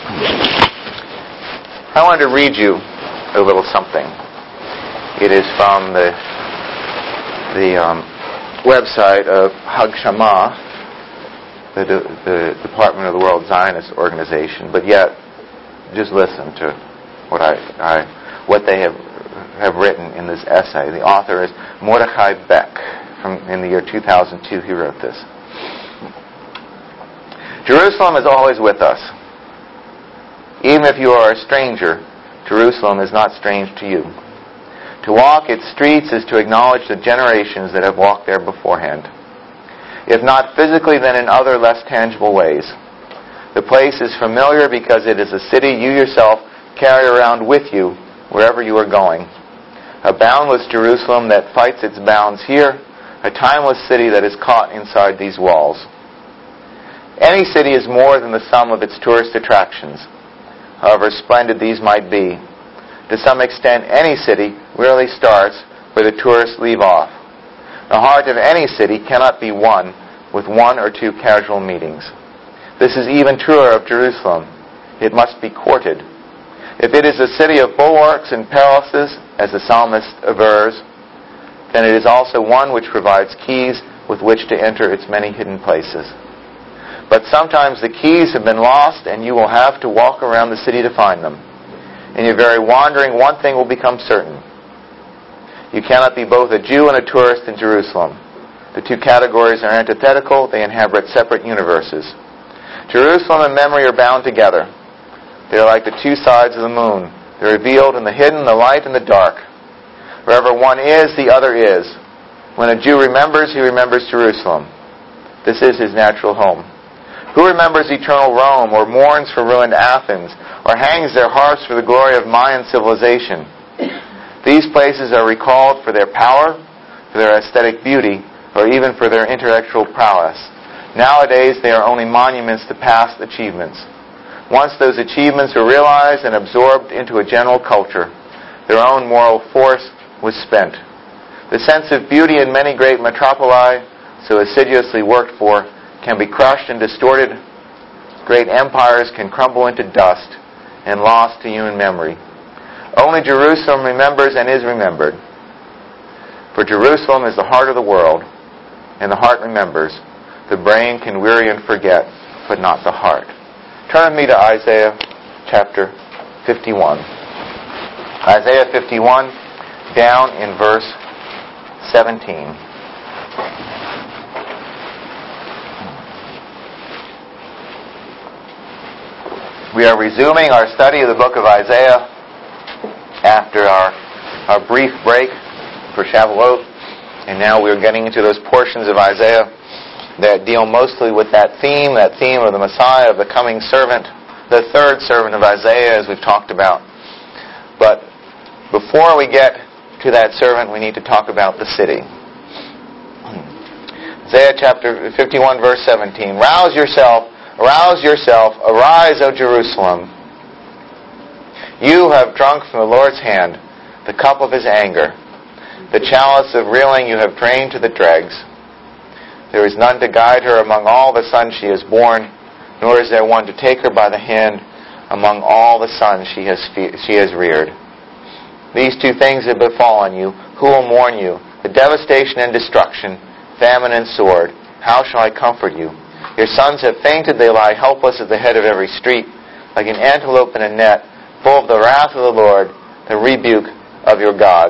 I wanted to read you a little something. It is from the website of Hag-Shama, the Department of the World Zionist Organization. But yet, just listen to what they have written in this essay. The author is Mordechai Beck. In the year 2002, he wrote this. Jerusalem is always with us. Even if you are a stranger, Jerusalem is not strange to you. To walk its streets is to acknowledge the generations that have walked there beforehand. If not physically, then in other less tangible ways. The place is familiar because it is a city you yourself carry around with you wherever you are going. A boundless Jerusalem that fights its bounds here, a timeless city that is caught inside these walls. Any city is more than the sum of its tourist attractions, however splendid these might be. To some extent, any city rarely starts where the tourists leave off. The heart of any city cannot be won with one or two casual meetings. This is even truer of Jerusalem. It must be courted. If it is a city of bulwarks and palaces, as the psalmist avers, then it is also one which provides keys with which to enter its many hidden places. But sometimes the keys have been lost, and you will have to walk around the city to find them. In your very wandering, one thing will become certain. You cannot be both a Jew and a tourist in Jerusalem. The two categories are antithetical. They inhabit separate universes. Jerusalem and memory are bound together. They are like the two sides of the moon. They're revealed in the hidden, the light, and the dark. Wherever one is, the other is. When a Jew remembers, he remembers Jerusalem. This is his natural home. Who remembers eternal Rome, or mourns for ruined Athens, or hangs their hearts for the glory of Mayan civilization? These places are recalled for their power, for their aesthetic beauty, or even for their intellectual prowess. Nowadays, they are only monuments to past achievements. Once those achievements were realized and absorbed into a general culture, their own moral force was spent. The sense of beauty in many great metropoli, so assiduously worked for, can be crushed and distorted. Great empires can crumble into dust and lost to human memory. Only Jerusalem remembers and is remembered. For Jerusalem is the heart of the world, and the heart remembers. The brain can weary and forget, but not the heart. Turn with me to Isaiah chapter 51. Isaiah 51, down in verse 17. We are resuming our study of the book of Isaiah after our brief break for Shavuot, and now we're getting into those portions of Isaiah that deal mostly with that theme of the Messiah, of the coming servant, the third servant of Isaiah, as we've talked about. But before we get to that servant, we need to talk about the city. Isaiah chapter 51, verse 17. Rouse yourself, arise, O Jerusalem. You have drunk from the Lord's hand the cup of his anger. The chalice of reeling you have drained to the dregs. There is none to guide her among all the sons she has borne, nor is there one to take her by the hand among all the sons she has reared. These two things have befallen you. Who will mourn you? The devastation and destruction, famine and sword. How shall I comfort you? Your sons have fainted, they lie helpless at the head of every street, like an antelope in a net, full of the wrath of the Lord, the rebuke of your God.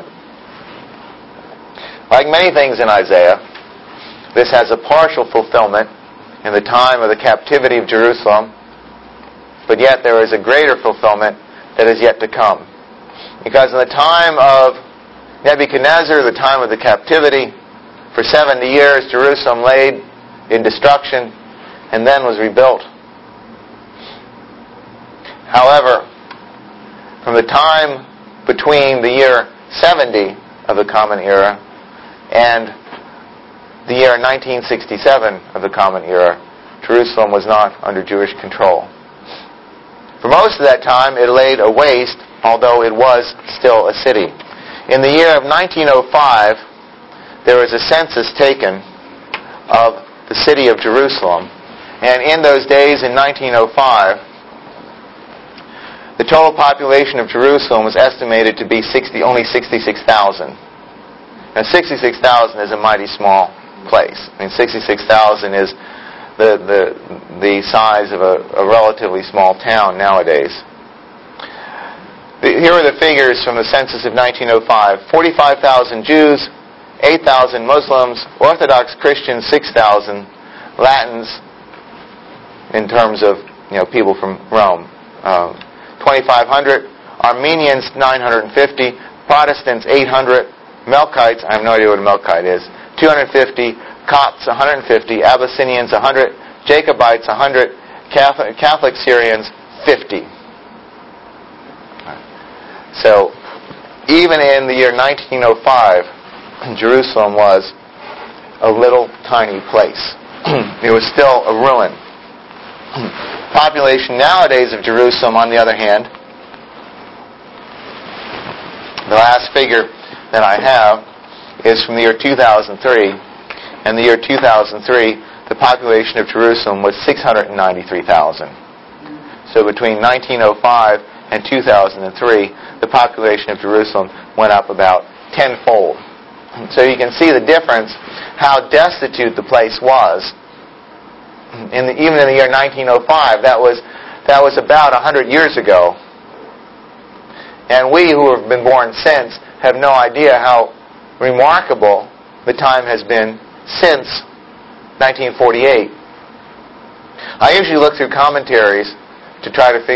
Like many things in Isaiah, this has a partial fulfillment in the time of the captivity of Jerusalem, but yet there is a greater fulfillment that is yet to come. Because in the time of Nebuchadnezzar, the time of the captivity, for 70 years Jerusalem laid in destruction and then was rebuilt. However, from the time between the year 70 of the Common Era and the year 1967 of the Common Era, Jerusalem was not under Jewish control. For most of that time, it laid waste, although it was still a city. In the year of 1905, there was a census taken of the city of Jerusalem. And in those days, in 1905, the total population of Jerusalem was estimated to be only 66,000. Now 66,000 is a mighty small place. I mean, 66,000 is the size of a relatively small town nowadays. Here are the figures from the census of 1905. 45,000 Jews, 8,000 Muslims, Orthodox Christians 6,000, Latins in terms of people from Rome 2,500, Armenians 950, Protestants 800, Melkites, I have no idea what a Melkite is, 250, Copts 150, Abyssinians 100, Jacobites 100, Catholic Syrians 50. So even in the year 1905, Jerusalem was a little tiny place. It was still a ruin. Population nowadays of Jerusalem, on the other hand, the last figure that I have is from the year 2003. In the year 2003, the population of Jerusalem was 693,000. So between 1905 and 2003, the population of Jerusalem went up about tenfold. So you can see the difference, how destitute the place was. Even in the year 1905, that was about 100 years ago. And we who have been born since have no idea how remarkable the time has been since 1948. I usually look through commentaries to try to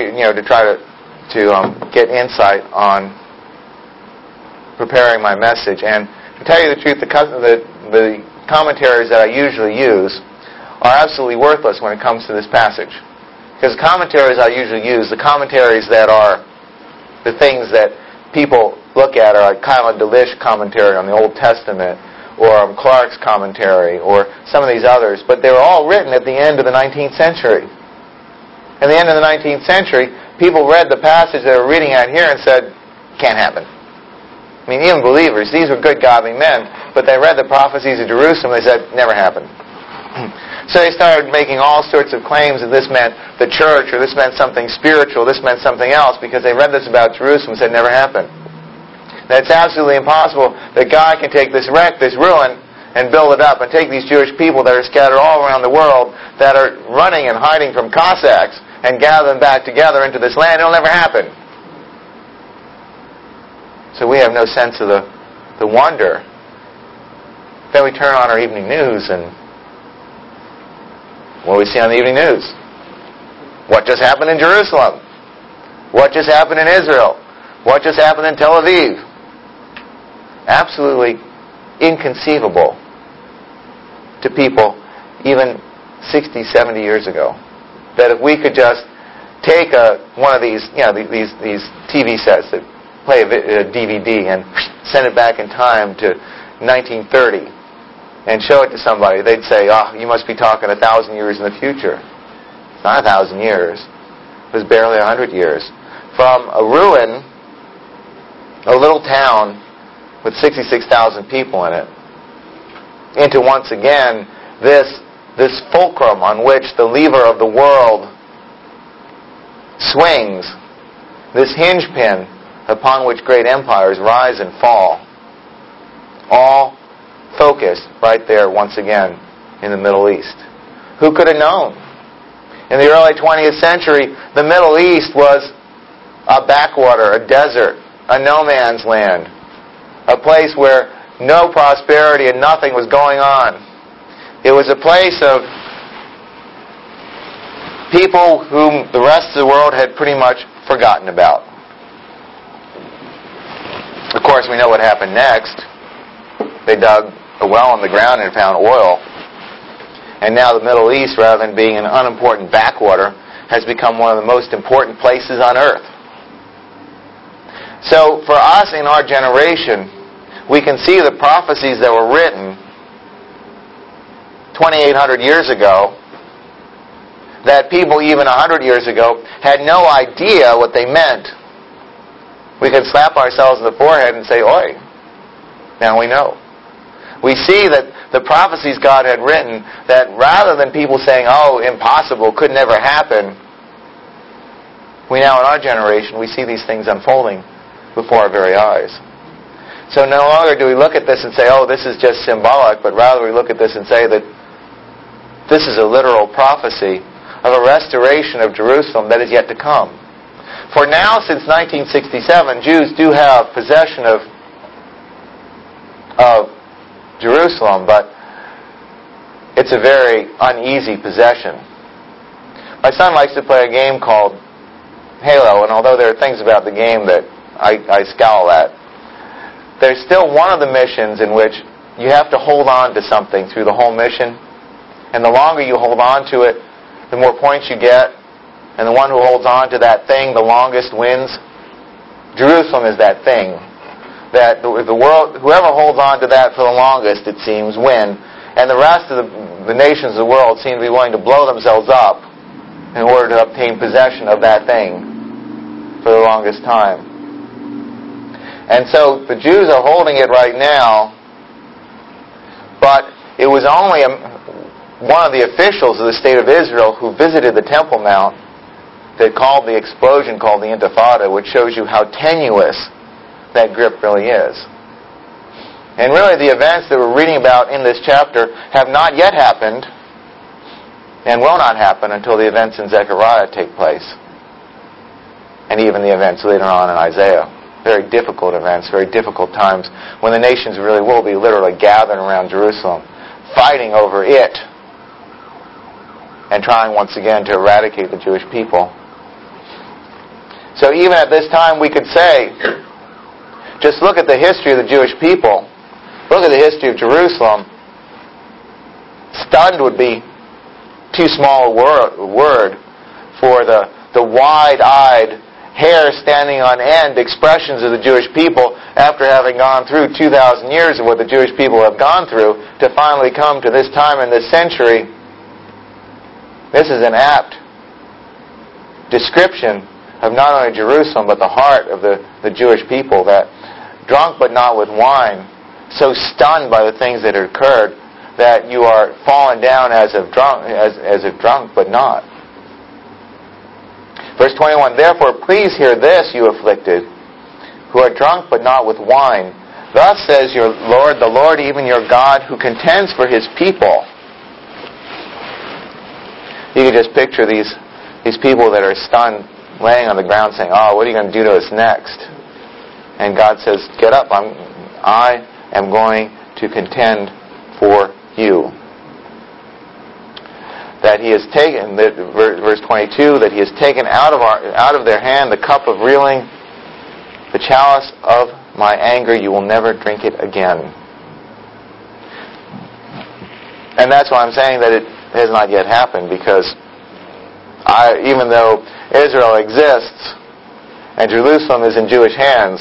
get insight on preparing my message. And to tell you the truth, the commentaries that I usually use are absolutely worthless when it comes to this passage. Because the commentaries I usually use, the commentaries that are the things that people look at are like Kyle Delitzsch commentary on the Old Testament, or Clark's commentary, or some of these others, but they were all written at the end of the 19th century. At the end of the 19th century, people read the passage they were reading out here and said, can't happen. I mean, even believers, these were good, godly men, but they read the prophecies of Jerusalem and they said, never happened. So they started making all sorts of claims that this meant the church, or this meant something spiritual, this meant something else, because they read this about Jerusalem and said, never happened. That it's absolutely impossible that God can take this wreck, this ruin, and build it up, and take these Jewish people that are scattered all around the world, that are running and hiding from Cossacks, and gather them back together into this land. It'll never happen. So we have no sense of the wonder. Then we turn on our evening news, and what do we see on the evening news? What just happened in Jerusalem? What just happened in Israel? What just happened in Tel Aviv? Absolutely inconceivable to people even 60, 70 years ago. That if we could just take one of these TV sets that play a DVD and send it back in time to 1930 and show it to somebody, they'd say, you must be talking 1,000 years in the future. It's not 1,000 years. It was barely 100 years. From a ruin, a little town with 66,000 people in it, into once again this fulcrum on which the lever of the world swings, this hinge pin upon which great empires rise and fall, all focused right there once again in the Middle East. Who could have known? In the early 20th century, the Middle East was a backwater, a desert, a no man's land, a place where no prosperity and nothing was going on. It was a place of people whom the rest of the world had pretty much forgotten about. Of course, we know what happened next. They dug a well in the ground and found oil. And now the Middle East, rather than being an unimportant backwater, has become one of the most important places on earth. So for us in our generation, we can see the prophecies that were written 2,800 years ago, that people even 100 years ago had no idea what they meant. We can slap ourselves in the forehead and say, oi, now we know. We see that the prophecies God had written, that rather than people saying, impossible, could never happen, we now in our generation, we see these things unfolding before our very eyes. So no longer do we look at this and say, oh, this is just symbolic, but rather we look at this and say that this is a literal prophecy of a restoration of Jerusalem that is yet to come. For now, since 1967, Jews do have possession of Jerusalem, but it's a very uneasy possession. My son likes to play a game called Halo, and although there are things about the game that I scowl at, there's still one of the missions in which you have to hold on to something through the whole mission, and the longer you hold on to it, the more points you get, and the one who holds on to that thing the longest wins. Jerusalem is that thing. That the world, whoever holds on to that for the longest, it seems, win. And the rest of the nations of the world seem to be willing to blow themselves up in order to obtain possession of that thing for the longest time. And so the Jews are holding it right now, but it was only one of the officials of the state of Israel who visited the Temple Mount that called the explosion called the Intifada, which shows you how tenuous that grip really is. And really the events that we're reading about in this chapter have not yet happened and will not happen until the events in Zechariah take place. And even the events later on in Isaiah. Very difficult events, very difficult times when the nations really will be literally gathered around Jerusalem, fighting over it and trying once again to eradicate the Jewish people. So even at this time we could say, just look at the history of the Jewish people. Look at the history of Jerusalem. Stunned would be too small a word for the wide-eyed, hair standing on end expressions of the Jewish people after having gone through 2,000 years of what the Jewish people have gone through to finally come to this time in this century. This is an apt description of not only Jerusalem but the heart of the Jewish people, that drunk but not with wine, so stunned by the things that had occurred that you are fallen down as if drunk but not. Verse 21, therefore please hear this, you afflicted, who are drunk but not with wine. Thus says your Lord, the Lord, even your God, who contends for his people. You can just picture these people that are stunned, laying on the ground saying, oh, what are you going to do to us next? And God says, get up, I am going to contend for you. That he has taken, verse 22, that he has taken out of their hand the cup of reeling, the chalice of my anger, you will never drink it again. And that's why I'm saying that it has not yet happened, because even though Israel exists and Jerusalem is in Jewish hands,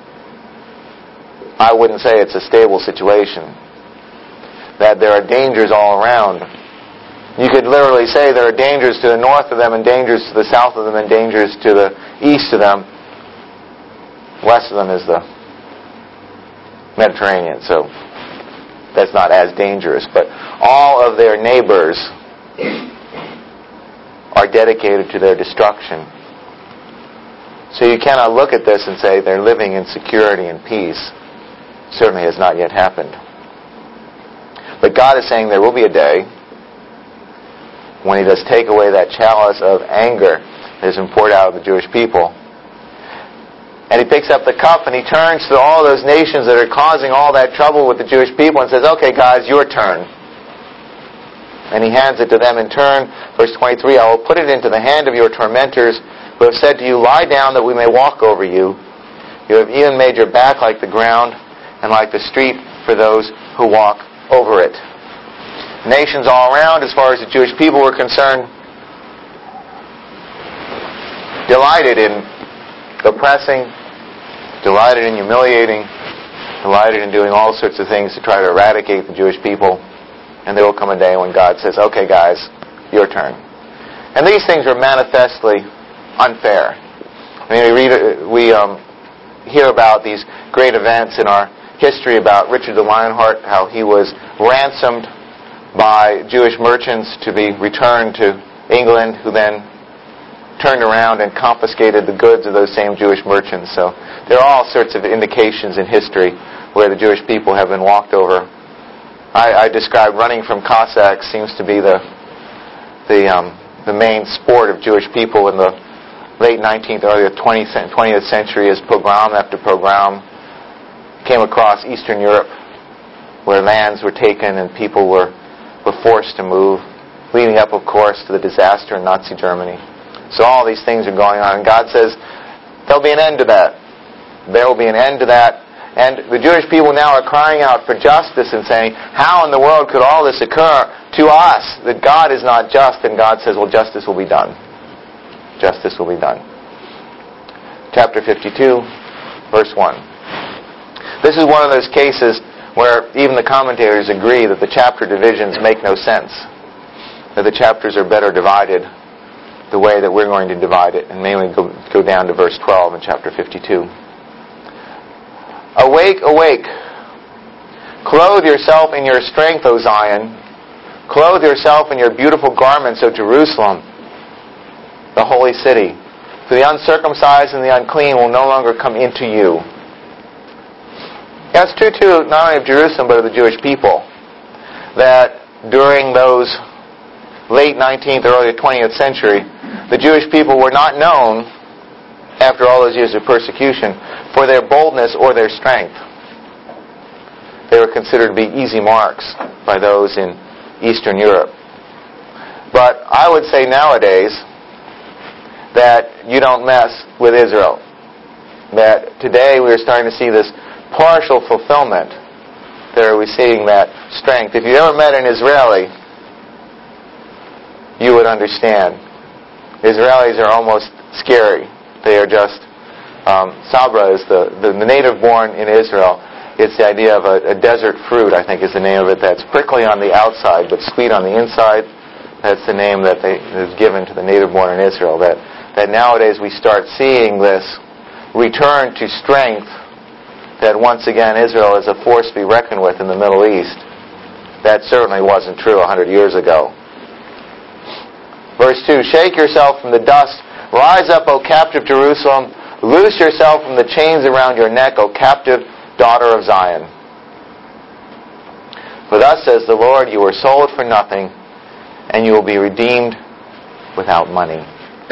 I wouldn't say it's a stable situation. That there are dangers all around. You could literally say there are dangers to the north of them and dangers to the south of them and dangers to the east of them. West of them is the Mediterranean, so that's not as dangerous. But all of their neighbors are dedicated to their destruction. So you cannot look at this and say they're living in security and peace. Certainly has not yet happened. But God is saying there will be a day when he does take away that chalice of anger that has been poured out of the Jewish people. And he picks up the cup and he turns to all those nations that are causing all that trouble with the Jewish people and says, okay guys, your turn. And he hands it to them in turn. Verse 23, I will put it into the hand of your tormentors who have said to you, lie down that we may walk over you. You have even made your back like the ground and like the street for those who walk over it. Nations all around, as far as the Jewish people were concerned, delighted in oppressing, delighted in humiliating, delighted in doing all sorts of things to try to eradicate the Jewish people. And there will come a day when God says, okay guys, your turn. And these things are manifestly unfair. I mean, we hear about these great events in our history about Richard the Lionheart, how he was ransomed by Jewish merchants to be returned to England, who then turned around and confiscated the goods of those same Jewish merchants. So there are all sorts of indications in history where the Jewish people have been walked over. I described running from Cossacks seems to be the main sport of Jewish people in the late 19th, early 20th century, as pogrom after pogrom came across Eastern Europe, where lands were taken and people were forced to move, leading up, of course, to the disaster in Nazi Germany. So all these things are going on, and God says there'll be an end to that. There will be an end to that. And the Jewish people now are crying out for justice and saying, how in the world could all this occur to us, that God is not just? And God says, well, justice will be done. Justice will be done. Chapter 52, verse 1. This is one of those cases where even the commentators agree that the chapter divisions make no sense, that the chapters are better divided the way that we're going to divide it, and mainly go down to verse 12 in chapter 52. Awake, awake. Clothe yourself in your strength, O Zion. Clothe yourself in your beautiful garments, O Jerusalem, the holy city. For the uncircumcised and the unclean will no longer come into you. Yeah, it's true, too, not only of Jerusalem, but of the Jewish people, that during those late 19th, early 20th century, the Jewish people were not known, after all those years of persecution, for their boldness or their strength. They were considered to be easy marks by those in Eastern Europe. But I would say nowadays that you don't mess with Israel. That today we're starting to see this partial fulfillment. There we're seeing that strength. If you ever met an Israeli, you would understand. Israelis are almost scary. They are just, sabra is the native born in Israel. It's the idea of a desert fruit, I think is the name of it, that's prickly on the outside but sweet on the inside. That's the name that is given to the native born in Israel. That nowadays we start seeing this return to strength, that once again Israel is a force to be reckoned with in the Middle East. That certainly wasn't true 100 years ago. Verse 2, shake yourself from the dust. Rise up, O captive Jerusalem. Loose yourself from the chains around your neck, O captive daughter of Zion. For thus says the Lord, you were sold for nothing, and you will be redeemed without money.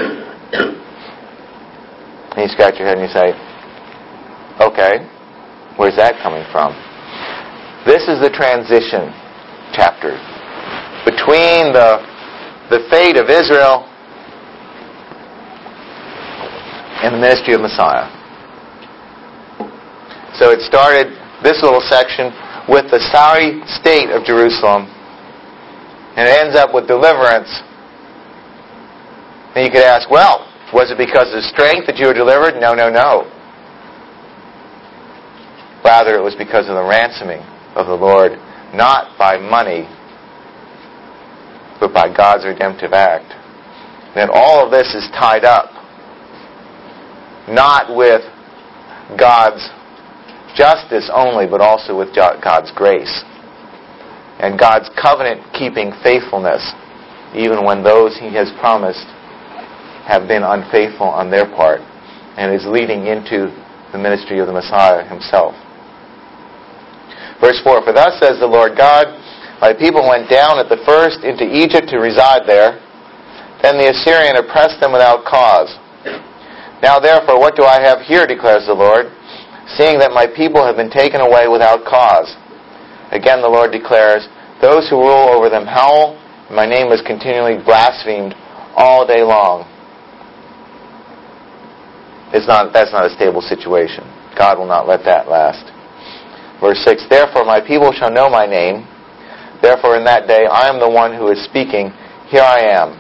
And you scratch your head and you say, okay, where's that coming from? This is the transition chapter between the fate of Israel and the ministry of Messiah. So it started, this little section, with the sorry state of Jerusalem, and it ends up with deliverance. And you could ask, well, was it because of strength that you were delivered? No, no, no. Rather, it was because of the ransoming of the Lord, not by money, but by God's redemptive act. And all of this is tied up not with God's justice only, but also with God's grace and God's covenant-keeping faithfulness, even when those He has promised have been unfaithful on their part, and is leading into the ministry of the Messiah Himself. Verse 4, for thus says the Lord God, my people went down at the first into Egypt to reside there. Then the Assyrian oppressed them without cause. Now therefore, what do I have here, declares the Lord, seeing that my people have been taken away without cause? Again the Lord declares, those who rule over them howl, and my name is continually blasphemed all day long. That's not a stable situation. God will not let that last. Verse 6, therefore my people shall know my name. Therefore in that day I am the one who is speaking. Here I am.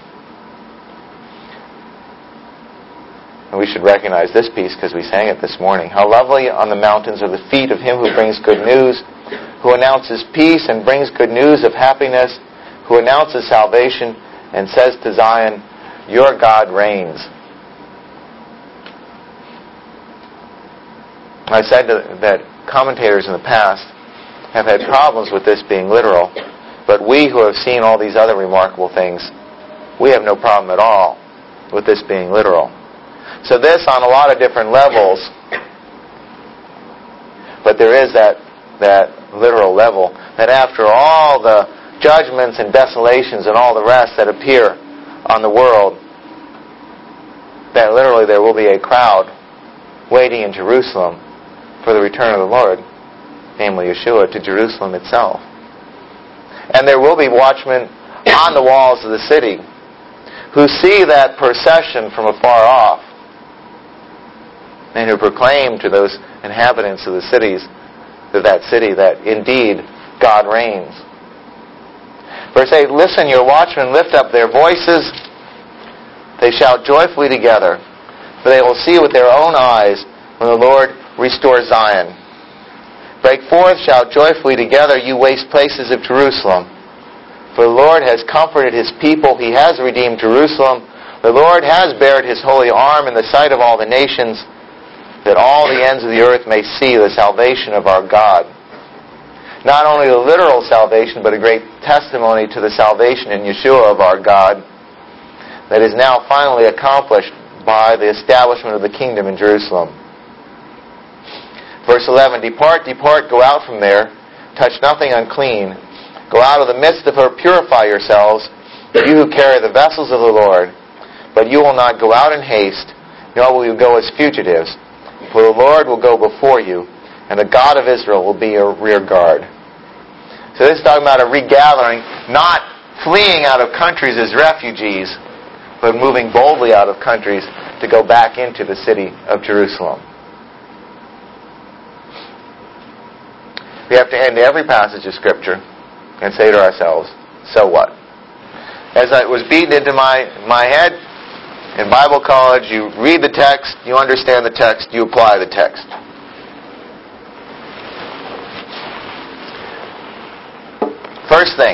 And we should recognize this piece because we sang it this morning. How lovely on the mountains are the feet of him who brings good news, who announces peace and brings good news of happiness, who announces salvation and says to Zion, your God reigns. I said that commentators in the past have had problems with this being literal, but we who have seen all these other remarkable things, we have no problem at all with this being literal. So this on a lot of different levels, but there is that literal level, that after all the judgments and desolations and all the rest that appear on the world, that literally there will be a crowd waiting in Jerusalem for the return of the Lord, namely Yeshua, to Jerusalem itself. And there will be watchmen on the walls of the city who see that procession from afar off and who proclaim to those inhabitants of the cities, of that city, that indeed God reigns. Verse 8, listen, your watchmen lift up their voices. They shout joyfully together, for they will see with their own eyes when the Lord restores Zion. Break forth, shout joyfully together, you waste places of Jerusalem. For the Lord has comforted His people. He has redeemed Jerusalem. The Lord has bared His holy arm in the sight of all the nations, that all the ends of the earth may see the salvation of our God. Not only the literal salvation, but a great testimony to the salvation in Yeshua of our God that is now finally accomplished by the establishment of the kingdom in Jerusalem. Verse 11, depart, depart, go out from there, touch nothing unclean. Go out of the midst of her, purify yourselves, you who carry the vessels of the Lord. But you will not go out in haste, nor will you go as fugitives. For the Lord will go before you, and the God of Israel will be your rear guard. So this is talking about a regathering, not fleeing out of countries as refugees, but moving boldly out of countries to go back into the city of Jerusalem. We have to end every passage of Scripture and say to ourselves, so what? As it was beaten into my head, in Bible college, you read the text, you understand the text, you apply the text. First thing,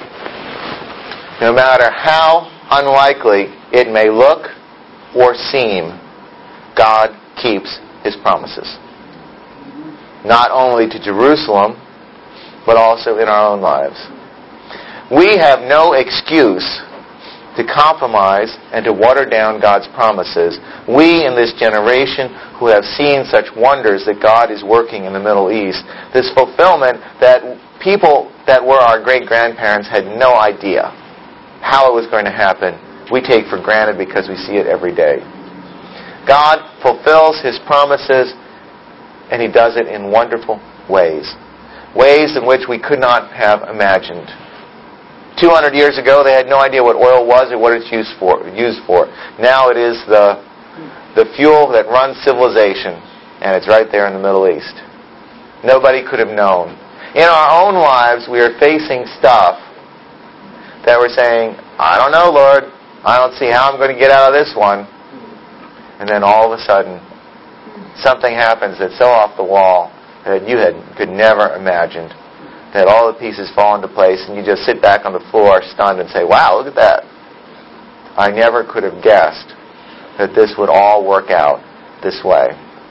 no matter how unlikely it may look or seem, God keeps His promises. Not only to Jerusalem, but also in our own lives. We have no excuse to compromise and to water down God's promises. We in this generation who have seen such wonders that God is working in the Middle East, this fulfillment that people that were our great-grandparents had no idea how it was going to happen, we take for granted because we see it every day. God fulfills His promises, and He does it in wonderful ways. Ways in which we could not have imagined. 200 years ago, they had no idea what oil was or what it's used for. Now it is the fuel that runs civilization, and it's right there in the Middle East. Nobody could have known. In our own lives, we are facing stuff that we're saying, I don't know, Lord. I don't see how I'm going to get out of this one. And then all of a sudden, something happens that's so off the wall that you could never imagined. That all the pieces fall into place and you just sit back on the floor stunned and say, wow, look at that. I never could have guessed that this would all work out this way.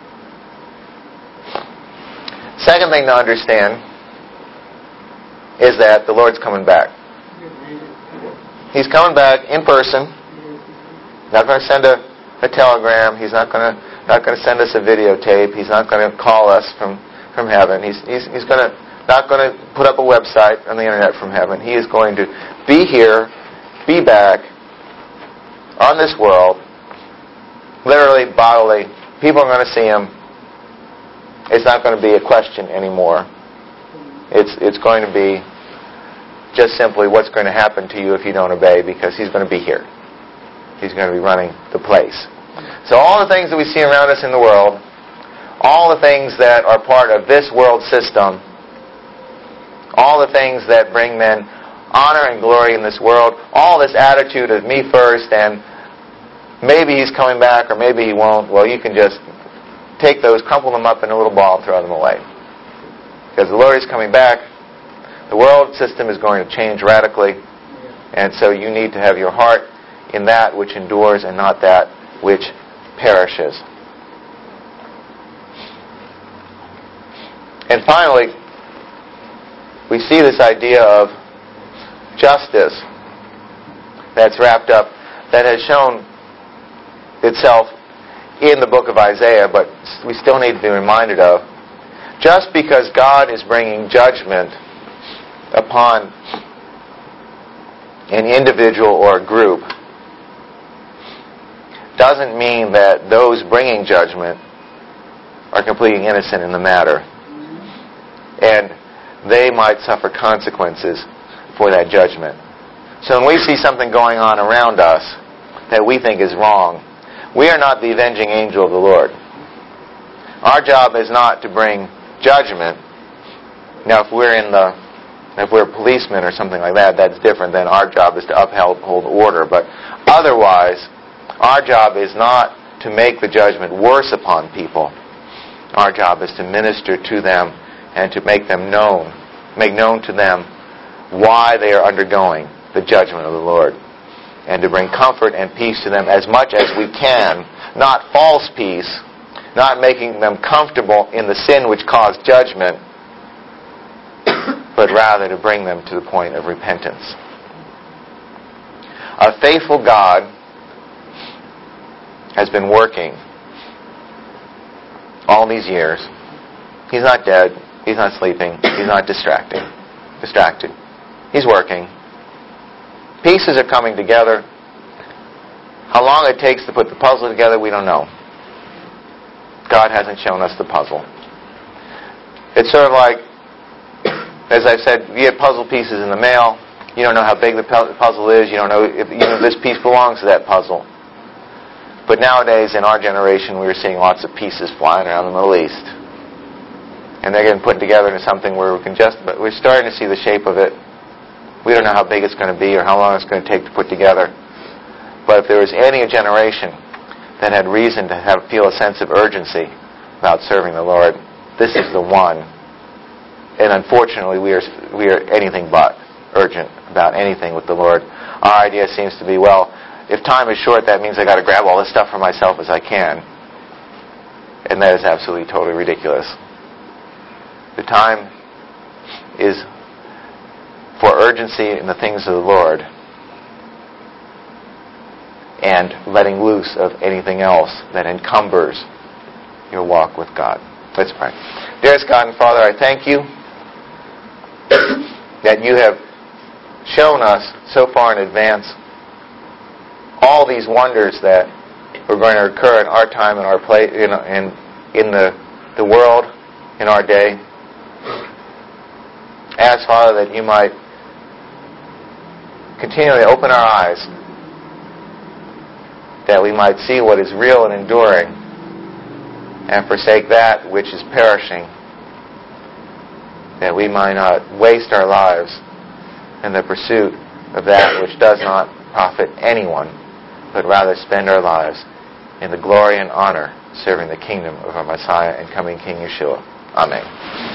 Second thing to understand is that the Lord's coming back. He's coming back in person. Not going to send a telegram. He's not going to send us a videotape. He's not going to call us from heaven. He's not going to put up a website on the internet from heaven. He is going to be here, be back on this world, literally, bodily. People are going to see Him. It's not going to be a question anymore. It's going to be just simply what's going to happen to you if you don't obey, because He's going to be here. He's going to be running the place. So all the things that we see around us in the world, all the things that are part of this world system, all the things that bring men honor and glory in this world, all this attitude of me first and maybe He's coming back or maybe He won't, well, you can just take those, crumple them up in a little ball and throw them away. Because the Lord is coming back. The world system is going to change radically. And so you need to have your heart in that which endures and not that which perishes. And finally, we see this idea of justice that's wrapped up, that has shown itself in the book of Isaiah, but we still need to be reminded of. Just because God is bringing judgment upon an individual or a group doesn't mean that those bringing judgment are completely innocent in the matter. And they might suffer consequences for that judgment. So when we see something going on around us that we think is wrong, we are not the avenging angel of the Lord. Our job is not to bring judgment. Now, if we're a policeman or something like that, that's different. Then our job is to uphold order. But otherwise, our job is not to make the judgment worse upon people. Our job is to minister to them and to make known to them why they are undergoing the judgment of the Lord, and to bring comfort and peace to them as much as we can, not false peace, not making them comfortable in the sin which caused judgment, but rather to bring them to the point of repentance. A faithful God has been working all these years. He's not dead. He's not sleeping. He's not distracted. He's working. Pieces are coming together. How long it takes to put the puzzle together, we don't know. God hasn't shown us the puzzle. It's sort of like, as I've said, you get puzzle pieces in the mail. You don't know how big the puzzle is. You don't know if this piece belongs to that puzzle. But nowadays, in our generation, we are seeing lots of pieces flying around the Middle East. And they're getting put together into something where we're starting to see the shape of it. We don't know how big it's going to be or how long it's going to take to put together. But if there was any generation that had reason to feel a sense of urgency about serving the Lord, this is the one. And unfortunately, we are anything but urgent about anything with the Lord. Our idea seems to be, well, if time is short, that means I got to grab all this stuff for myself as I can. And that is absolutely totally ridiculous. The time is for urgency in the things of the Lord and letting loose of anything else that encumbers your walk with God. Let's pray. Dearest God and Father, I thank you that you have shown us so far in advance all these wonders that are going to occur in our time, in our place, in the world, in our day. Ask, Father, that you might continually open our eyes, that we might see what is real and enduring, and forsake that which is perishing, that we might not waste our lives in the pursuit of that which does not profit anyone, but rather spend our lives in the glory and honor serving the kingdom of our Messiah and coming King Yeshua. Amen.